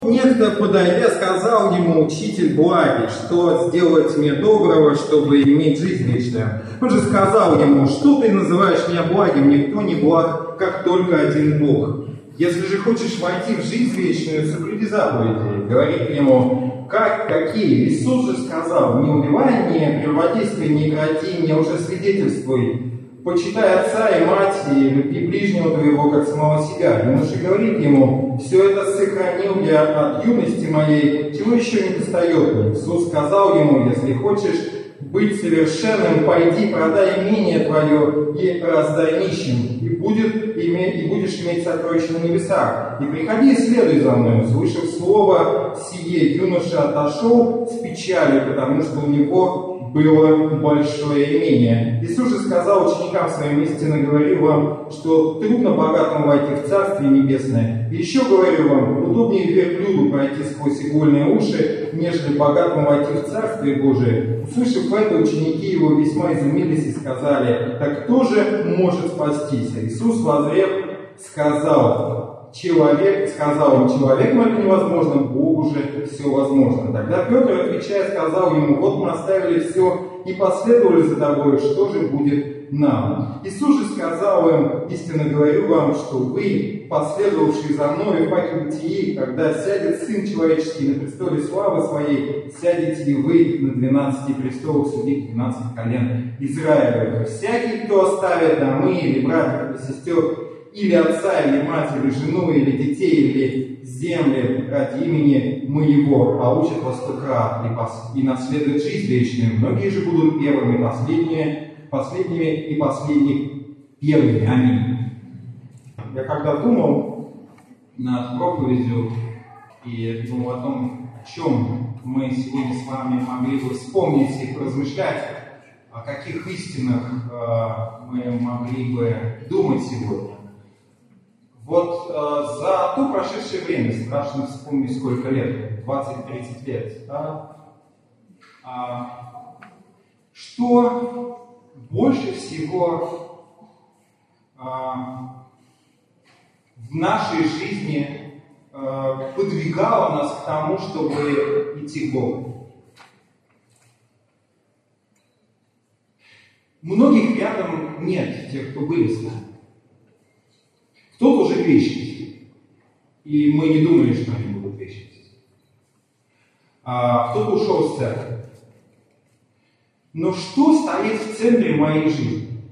Некто, подойдя, сказал ему: «Учитель благий, что сделать мне доброго, чтобы иметь жизнь вечную?» Он же сказал ему: «Что ты называешь меня благим? Никто не благ, как только один Бог. Если же хочешь войти в жизнь вечную, соблюди заповеди». Говорит ему: какие? Иисус же сказал: «Не убивай, не прелюбодействуй, не кради, не лжесвидетельствуй. Почитай отца и мать, и люби ближнего твоего, как самого себя». Юноша говорит ему: «Все это сохранил я от юности моей, чего еще не достает мне?» Иисус сказал ему: «Если хочешь быть совершенным, пойди, продай имение твое и раздай нищим, и будешь иметь сокровища на небесах. И приходи и следуй за мной». Услышав слово сие, юноша отошел с печалью, потому что у него было большое имение. Иисус же сказал ученикам своим: «Истинно говорю вам, что трудно богатому войти в Царствие Небесное. И еще говорю вам, удобнее верблюду пройти сквозь игольные уши, нежели богатому войти в Царствие Божие». Услышав это, ученики его весьма изумились и сказали: «Так кто же может спастись?» Иисус, воззрев, сказал им: «Человеком это невозможно, Богу же все возможно». Тогда Петр, отвечая, сказал ему: «Вот мы оставили все и последовали за тобой, что же будет нам?» Иисус же сказал им: «Истинно говорю вам, что вы, последовавшие за мной в эпохе бытии, когда сядет Сын Человеческий на престоле славы своей, сядете и вы на 12 престолах судить 12 колен Израилевых. Всякий, кто оставит домы или братьев или сестер, или отца, или мать, или жену, или детей, или земли ради имени моего, получат во 100 крат и наследуют жизнь вечную. Многие же будут первыми, последними и последних первыми». Аминь. Я когда думал над проповедью и думал о том, о чем мы сегодня с вами могли бы вспомнить и поразмышлять, о каких истинах мы могли бы думать сегодня. Вот за то прошедшее время, страшно вспомнить сколько лет, 20-30 лет, да? Что больше всего в нашей жизни подвигало нас к тому, чтобы идти к Богу? Многих рядом нет, тех, кто были с нами. Кто-то уже в вечности, и мы не думали, что они будут в вечности. Кто-то ушел из церкви. Но что стоит в центре моей жизни?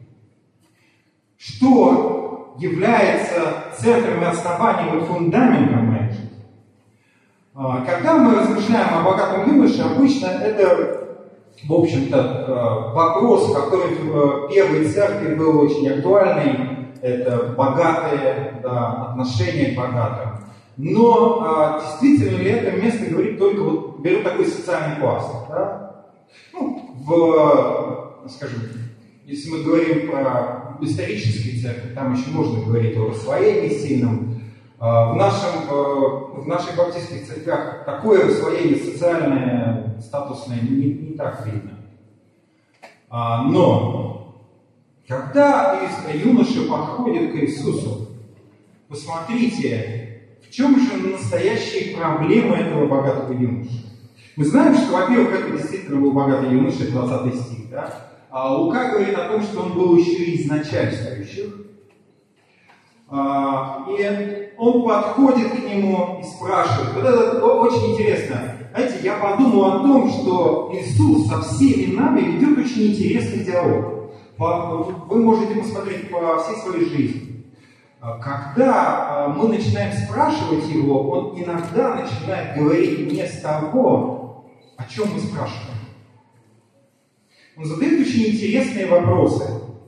Что является центром и основанием и фундаментом моей жизни? Когда мы размышляем о богатом юноше, обычно это, в общем-то, вопрос, который в первой церкви был очень актуальный. Это богатые, да, отношения к богатым. Но действительно ли это место говорит только, вот беру такой социальный класс, да? Скажем, если мы говорим про исторические церкви, там еще можно говорить о рассвоении сильном. В наших баптистских церквях такое рассвоение социальное, статусное не так видно. Но когда юноша подходит к Иисусу, посмотрите, в чем же настоящие проблемы этого богатого юноши. Мы знаем, что, во-первых, это действительно был богатый юноша, 20 стих, да? А Лука говорит о том, что он был еще и из начальствующих. И он подходит к нему и спрашивает. Вот это очень интересно. Знаете, я подумал о том, что Иисус со всеми нами ведет очень интересный диалог. Вы можете посмотреть по всей своей жизни. Когда мы начинаем спрашивать его, он иногда начинает говорить не с того, о чем мы спрашиваем. Он задает очень интересные вопросы.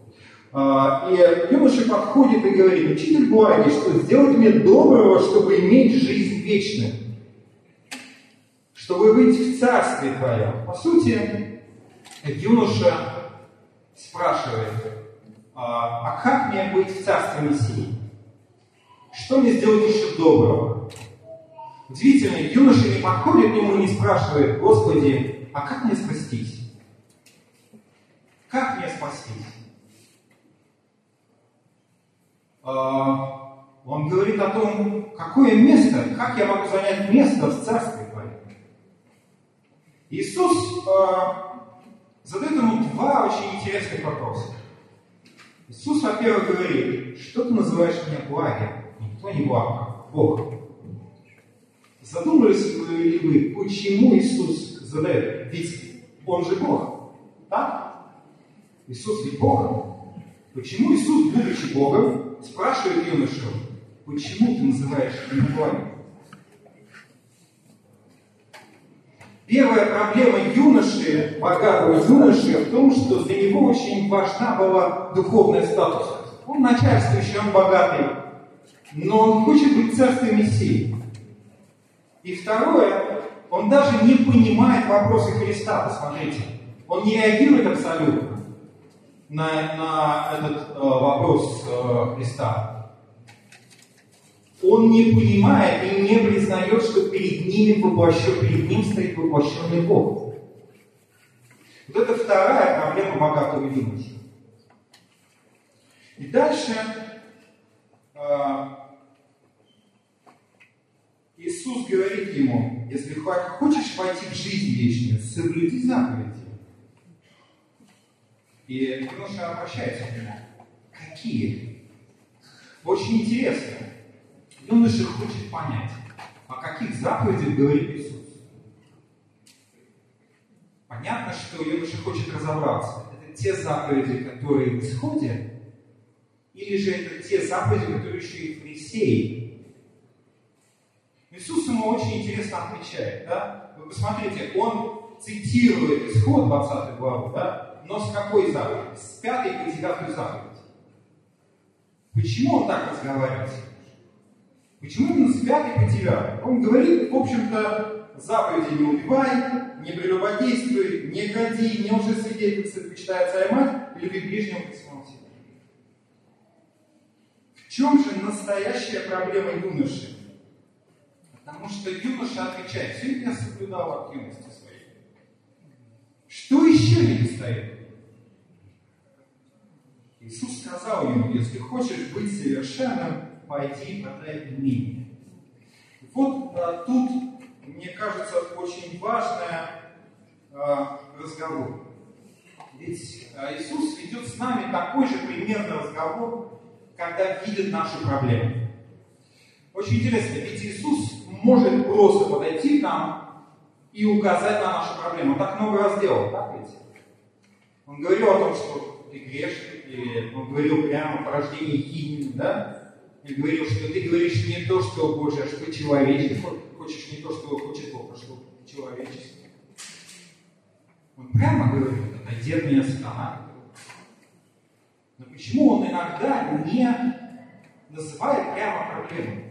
И юноша подходит и говорит: «Учитель благий, что сделать мне доброго, чтобы иметь жизнь вечную, чтобы быть в Царстве Твоем». По сути, юноша спрашивает: «А как мне быть в Царстве Мессии? Что мне сделать еще доброго?» Удивительно, юноша не подходит к нему и не спрашивает: «Господи, а как мне спастись? Как мне спастись?» он говорит о том, какое место, как я могу занять место в Царстве Твоем. Иисус задает ему два очень интересных вопроса. Иисус, во-первых, говорит, что ты называешь меня благим? Никто не благ, как Бог. Задумались ли вы, почему Иисус задает? Ведь Он же Бог. Так? Иисус ведь Бог. Почему Иисус, будучи Богом, спрашивает юношу, почему ты называешь меня благим? Первая проблема юноши, богатого юноши, в том, что для него очень важна была духовная статус. Он начальствующий, он богатый, но он хочет быть царством Мессии. И второе, он даже не понимает вопросы Христа, посмотрите. Он не реагирует абсолютно на этот вопрос Христа. Он не понимает и не признает, что перед ним стоит воплощенный Бог. Вот это вторая проблема богатого юноши. И дальше Иисус говорит ему, если хочешь войти в жизнь вечную, соблюди заповеди. И юноша обращается к нему. Какие? Очень интересно. Юноша хочет понять, о каких заповедях говорит Иисус. Понятно, что юноша хочет разобраться. Это те заповеди, которые в Исходе, или же это те заповеди, которые еще и фарисеи. Иисус ему очень интересно отвечает. Да? Вы посмотрите, он цитирует Исход 20 главу, да? Но с какой заповеди? С 5 по 9 заповедь. Почему он так разговаривает? Почему именно с 5 по 9? Он говорит, в общем-то, заповеди не убивай, не прелюбодействуй, не кради, не лжесвидетельствуй, почитай отца и мать, и люби ближнего как самого себя. В чем же настоящая проблема юноши? Потому что юноша отвечает, все это я соблюдал от юности своей. Что еще не достает? Иисус сказал ему, если хочешь быть совершенным, пойди, продай имение. Вот тут, мне кажется, очень важный разговор. Ведь Иисус ведет с нами такой же примерный разговор, когда видит нашу проблему. Очень интересно, ведь Иисус может просто подойти к нам и указать на нашу проблему. Он так много раз делал, так ведь? Он говорил о том, что ты грешник, или он говорил прямо о порождении Химии, да? И говорил, что ты говоришь не то, что Божье, а что человечество. Хочешь не то, что хочет Бог, а что человечество. Он прямо говорит, отойди от меня, сатана. Но почему он иногда не называет прямо проблему?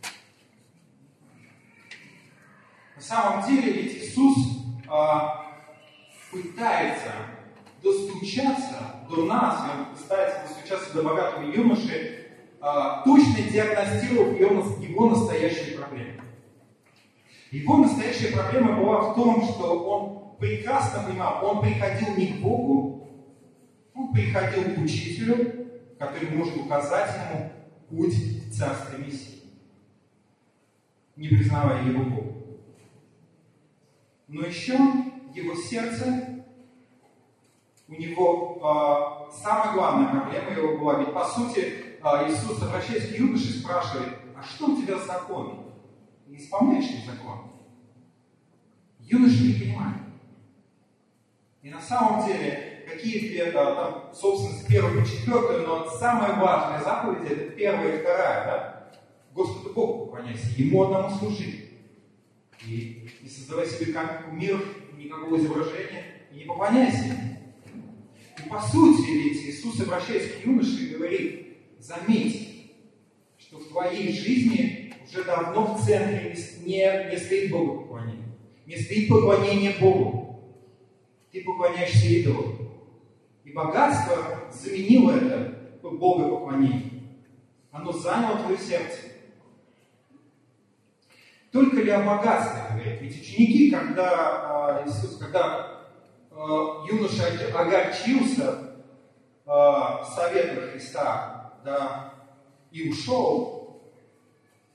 На самом деле, ведь Иисус пытается достучаться до нас, он пытается достучаться до богатого юноши, точно диагностировав его настоящую проблему. Его настоящая проблема была в том, что он прекрасно понимал, он приходил не к Богу, он приходил к учителю, который может указать ему путь в Царствие Мессии, не признавая его Богом. Но еще его сердце, у него самая главная проблема его была, ведь по сути Иисус, обращаясь к юноше, спрашивает, а что у тебя с законом? Ты исполняешь ли закон? Юноша не понимает. И на самом деле, какие там, собственно, с 1 по 4, но самая важная заповедь, это 1 и 2, да? Господу Богу поклоняйся, Ему одному служи. И не создавай себе кумиров, никакого изображения, и не поклоняйся Ему. И по сути, ведь Иисус, обращаясь к юноше, говорит, заметь, что в твоей жизни уже давно в центре не стоит богопоклонение. Не стоит поклонение Богу. Ты поклоняешься идолу. И богатство заменило это богопоклонение. Оно заняло твое сердце. Только ли о богатстве говорит? Ведь ученики, когда юноша огорчился советом Христа, да, и ушел,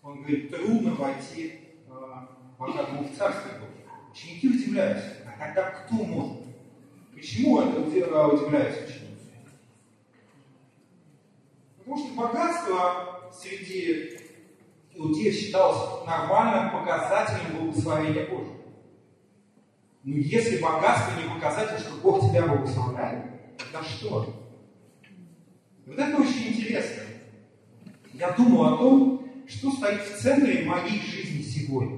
Он говорит, трудно войти богатому в Царствие Божие. Ученики удивляются. А тогда кто может? Почему это удивляются ученики? Потому что богатство среди иудеев считалось нормальным показателем благословения Божьего. Но если богатство не показатель, что Бог тебя благословляет, тогда что? И вот это очень интересно. Я думал о том, что стоит в центре моей жизни сегодня.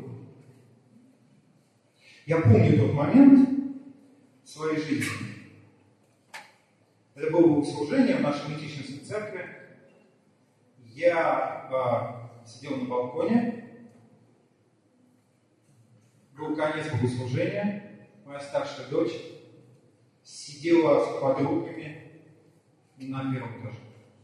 Я помню тот момент в своей жизни. Это было богослужение в нашей методичной церкви. Я сидел на балконе. Был конец богослужения. Моя старшая дочь сидела с подругами на первом этаже.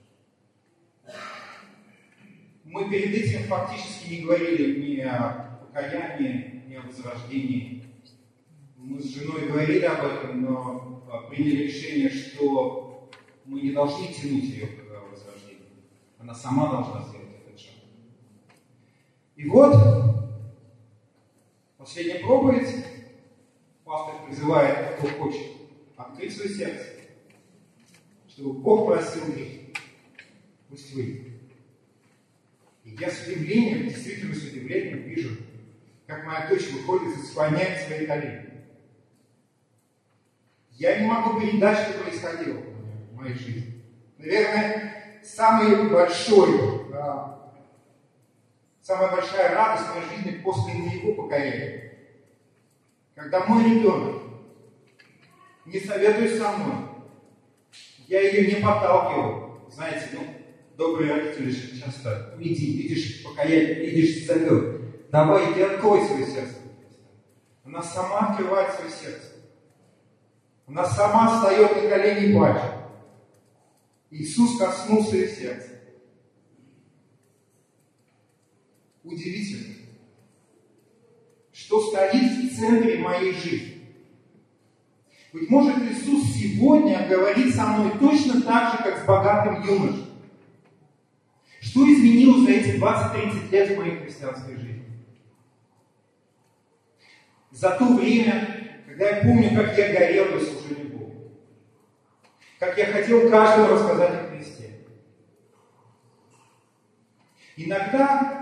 Мы перед этим фактически не говорили ни о покаянии, ни о возрождении. Мы с женой говорили об этом, но приняли решение, что мы не должны тянуть ее к возрождению. Она сама должна сделать этот шаг. И вот, последняя проповедь. Пастор призывает, кто хочет, открыть свое сердце, чтобы Бог просил выйти. Пусть выйдет. И я с удивлением, действительно с удивлением вижу, как моя дочь выходит и склоняет свои колени. Я не могу передать, что происходило в моей жизни. Наверное, самая большая радость в моей жизни после моего покаяния. Когда мой ребенок не советует со мной, я ее не подталкивал. Знаете, добрые родители же часто, иди, видишь покаяние, видишь зовет. Давай, иди, открой свое сердце. Она сама открывает свое сердце. Она сама встает на колени и плачет. Иисус коснулся ее сердца. Удивительно. Что стоит в центре моей жизни. Быть может, Иисус сегодня говорит со мной точно так же, как с богатым юношей. Что изменилось за эти 20-30 лет в моей христианской жизни? За то время, когда я помню, как я горел для служения Богу. Как я хотел каждому рассказать о Христе. Иногда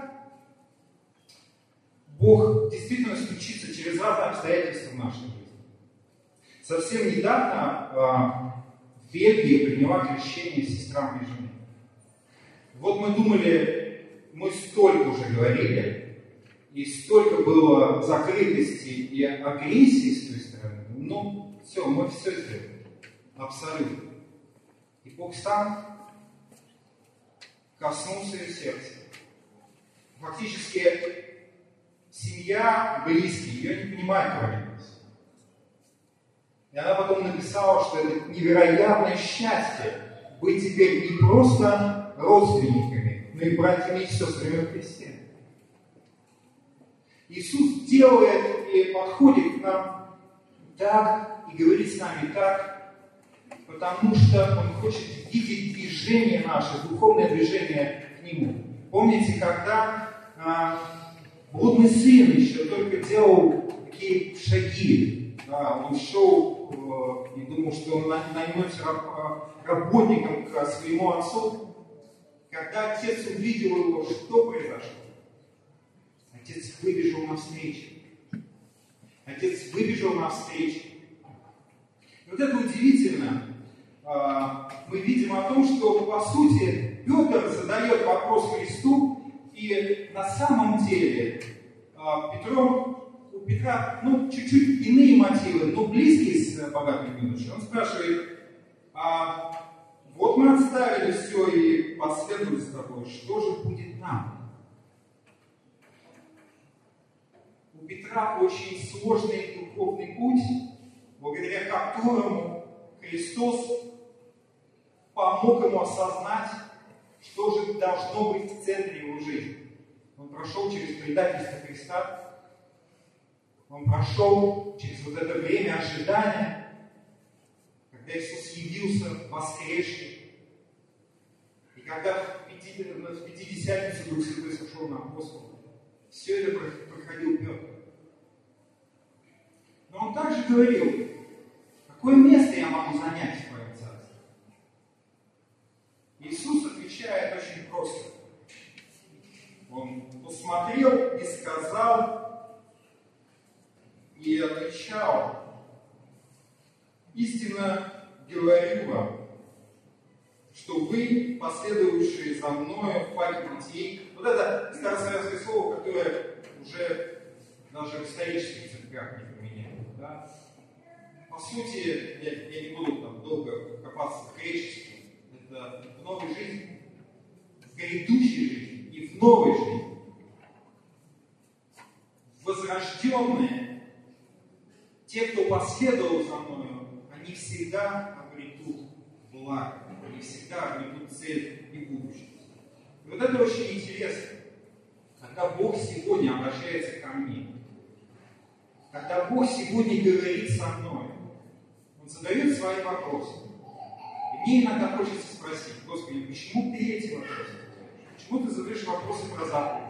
Бог действительно стучится через разные обстоятельства в нашей жизни. Совсем недавно в Бельгии приняла крещение сестра моей жены. Вот мы думали, мы столько уже говорили, и столько было закрытости и агрессии с той стороны. Все, мы все сделали. Абсолютно. И Бог сам коснулся ее сердца. Фактически, семья, близкие, ее не понимают, кто они. И она потом написала, что это невероятное счастье быть теперь не просто родственниками, но и братьями и сестрами во Христе. Иисус делает и подходит к нам так и говорит с нами так, потому что Он хочет видеть движение наше, духовное движение к Нему. Помните, когда блудный сын еще только делал такие шаги. Он шел и думал, что он наймется работником к своему отцу. Когда отец увидел его, что произошло? Отец выбежал навстречу. Отец выбежал навстречу. И вот это удивительно. Мы видим о том, что, по сути, Петр задает вопрос Христу, и на самом деле у Петра чуть-чуть иные мотивы, но близкие с богатым юношей. Он спрашивает, вот мы отставили все и последовали за тобой, что же будет нам? У Петра очень сложный духовный путь, благодаря которому Христос помог ему осознать, что же должно быть в центре его жизни. Он прошел через предательство Христа, он прошел через вот это время ожидания, когда Иисус явился воскресший. И когда в Пятидесятницу Дух Святой сошел на апостолов, все это проходил Петр. Но он также говорил, какое место я могу занять в твоем царстве? Иисус отвечает очень просто. Он посмотрел и сказал, и отвечал, истинно говорю вам, что вы, последовавшие за мною в паке детей, вот это старославянское слово, которое уже даже в исторических церквях не применяют. Да? По сути, я не буду там долго копаться в греческом, это в новой жизни, в грядущей жизни и в новой жизни. Возрожденные, те, кто последовал за мною, они всегда обретут благо, они всегда обретут цель и будущее. И вот это очень интересно, когда Бог сегодня обращается ко мне, когда Бог сегодня говорит со мной, Он задает свои вопросы. И мне иногда хочется спросить, Господи, почему ты эти вопросы задаешь? Почему ты задаешь вопросы про заповеди?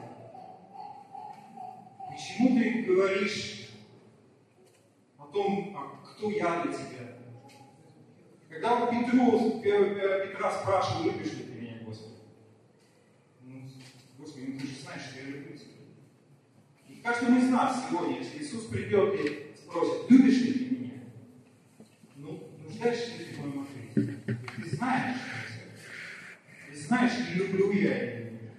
Почему ты говоришь о том, кто я для тебя? Когда вот Петра спрашивал, любишь ли ты меня, Господи? Господи, ты же знаешь, что я люблю тебя. И каждый из нас сегодня, если Иисус придет и спросит, любишь ли ты меня? Нуждаешься ли ты в моем ответе? Ты знаешь, что я. Ты знаешь, что люблю я или нет.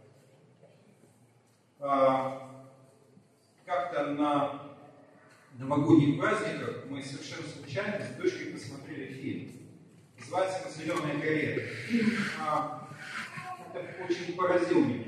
Как-то на новогодних праздниках мы совершенно случайно с дочкой посмотрели фильм. Называется «На зеленой горе». Фильм очень поразил меня.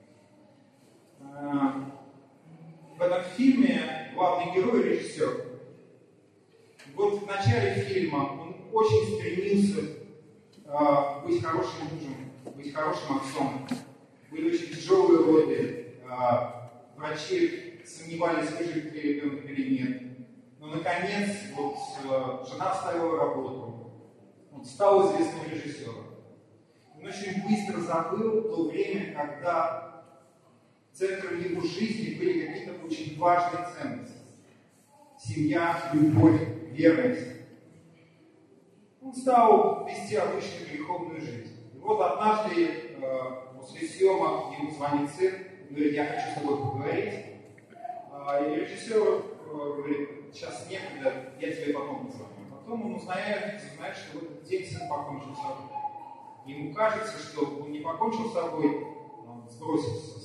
В этом фильме главный герой, режиссер, вот в начале фильма он очень стремился быть хорошим мужем, быть хорошим отцом. Были очень тяжелые роды, врачи сомневались, выживет ли ребенок или нет. Но наконец вот, жена оставила работу, он стал известным режиссером. Он очень быстро забыл то время, когда центром его жизни были какие-то очень важные ценности. Семья, любовь, верность. Он стал вести обычную греховную жизнь. И вот однажды после съемок ему звонит сын, говорит, я хочу с тобой поговорить. И режиссер говорит, сейчас некогда, я тебе потом позвоню. Потом он узнает, что в этот день сын покончил с собой. Ему кажется, что он не покончил с собой, он сбросился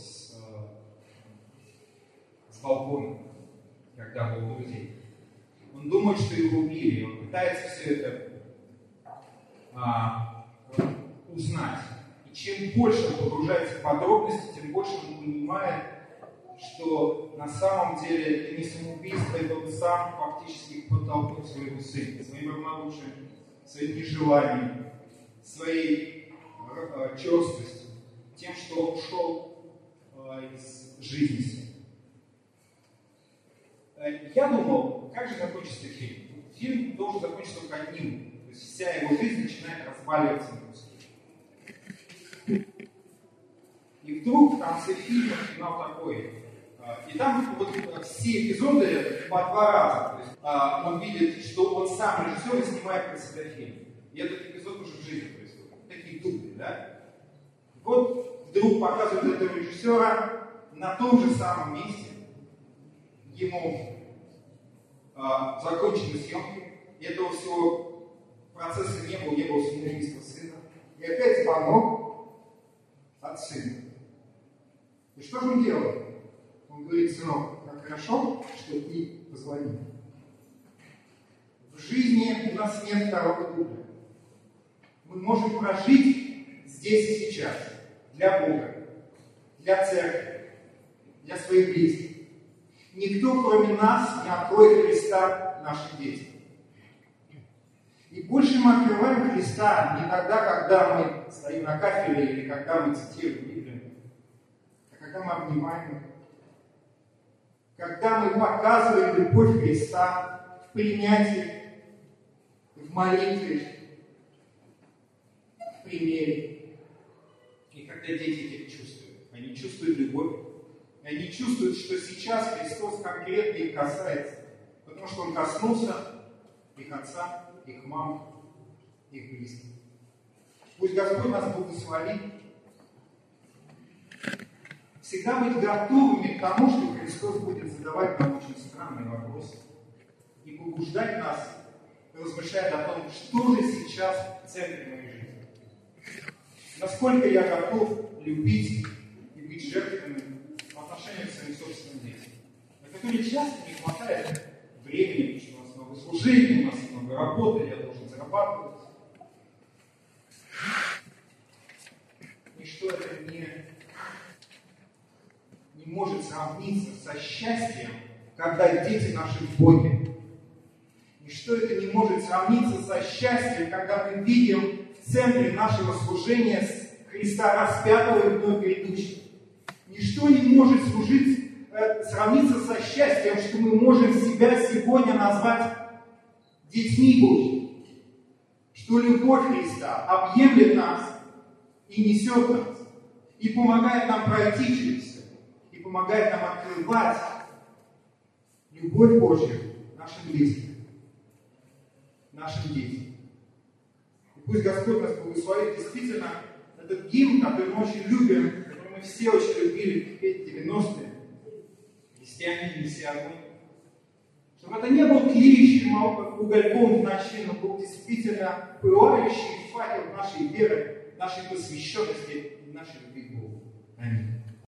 с балкона, когда был у друзей. Он думает, что его убили, он пытается все это узнать. И чем больше он погружается в подробности, тем больше он понимает, что на самом деле это не самоубийство, это он сам фактически подтолкнул своего сына, своим равнодушием, своим нежеланием, своей черствостью, тем, что он ушел из жизни. Я думал, как же закончится фильм? Фильм должен закончиться только одним. То есть вся его жизнь начинает разваливаться на куски. И вдруг в конце фильма финал такой. И там вот все эпизоды по два раза. То есть, он видит, что он сам режиссер и снимает про себя фильм. И этот эпизод уже в жизни происходит. Такие дубли, да? Вот вдруг показывают этого режиссера на том же самом месте. Ему закончены съемки. И этого всего процесса не было самоубийства сына. И опять звонок от сына. И что же он делает? Он говорит, сынок, как хорошо, что ты позвонил. В жизни у нас нет второго дубля. Мы можем прожить здесь и сейчас для Бога, для церкви, для своих близких. Никто, кроме нас, не откроет Христа нашим детям. И больше мы открываем Христа не тогда, когда мы стоим на кафедре или когда мы цитируем Библию, а когда мы обнимаем их. Когда мы показываем любовь Христа в принятии, в молитве, в примере. Это дети этих чувствуют. Они чувствуют любовь. И они чувствуют, что сейчас Христос конкретно их касается. Потому что Он коснулся их отца, их мам, их близких. Пусть Господь нас благословит. Всегда быть готовыми к тому, что Христос будет задавать нам очень странные вопросы. И побуждать нас, размышлять о том, что же сейчас в центре моей жизни. Насколько я готов любить и быть жертвенным по отношению к своим собственным детям. На которые часто не хватает времени, потому что у нас много служений, у нас много работы, я должен зарабатывать. Ничто это не может сравниться со счастьем, когда дети наши в Боге. Ничто это не может сравниться со счастьем, когда мы видим в центре нашего служения Христа распятого и вновь грядущего. Ничто не может сравниться со счастьем, что мы можем себя сегодня назвать детьми Божьими. Что любовь Христа объемлет нас и несет нас, и помогает нам пройти через все, и помогает нам открывать любовь Божью нашим близким, нашим детям. И пусть Господь нас благословит. Действительно, этот гимн, который мы очень любим, который мы все очень любили петь 90-е, христиане неси огонь, чтобы это не был тлеющим угольком в ночи, но был действительно пылающий факел нашей веры, нашей посвященности и нашей любви к Богу. Аминь.